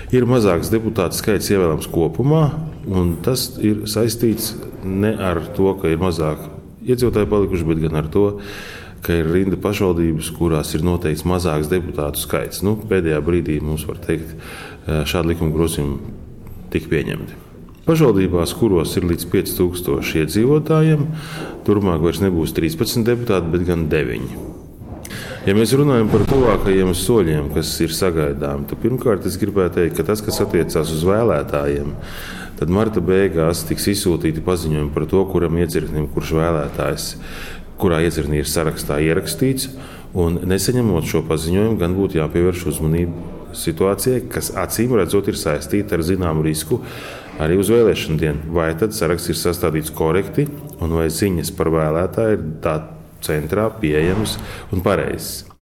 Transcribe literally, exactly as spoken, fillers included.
Ir mazāks deputātu skaits ievēlams kopumā, un tas ir saistīts ne ar to, ka ir mazāk iedzīvotāji palikuši, bet gan ar to, ka ir rinda pašvaldības, kurās ir noteikts mazāks deputātu skaits. Nu, pēdējā brīdī mums var teikt, šādi likuma grozījumi tika pieņemti. Pašvaldībās, kuros ir līdz pieci tūkstoši iedzīvotājiem, turpmāk vairs nebūs trīspadsmit deputāti, bet gan deviņi. Ja mēs runājam par tuvākajiem soļiem, kas ir sagaidāmi, tad pirmkārt es gribētu teikt, ka tas, kas attiecās uz vēlētājiem, tad marta beigās tiks izsūtīti paziņojumi par to, kuram iecirknim, kurš vēlētājs, kurā iecirknī ir sarakstā ierakstīts, un nesaņemot šo paziņojumu, gan būtu jāpievērš uzmanību situācijai, kas acīm redzot ir saistīta ar zināmu risku arī uz vēlēšanu dienu. Vai tad saraksts ir sastādīts korekti, un vai ziņas par vēlētāju ir tā centrā pieejamas un pareizas.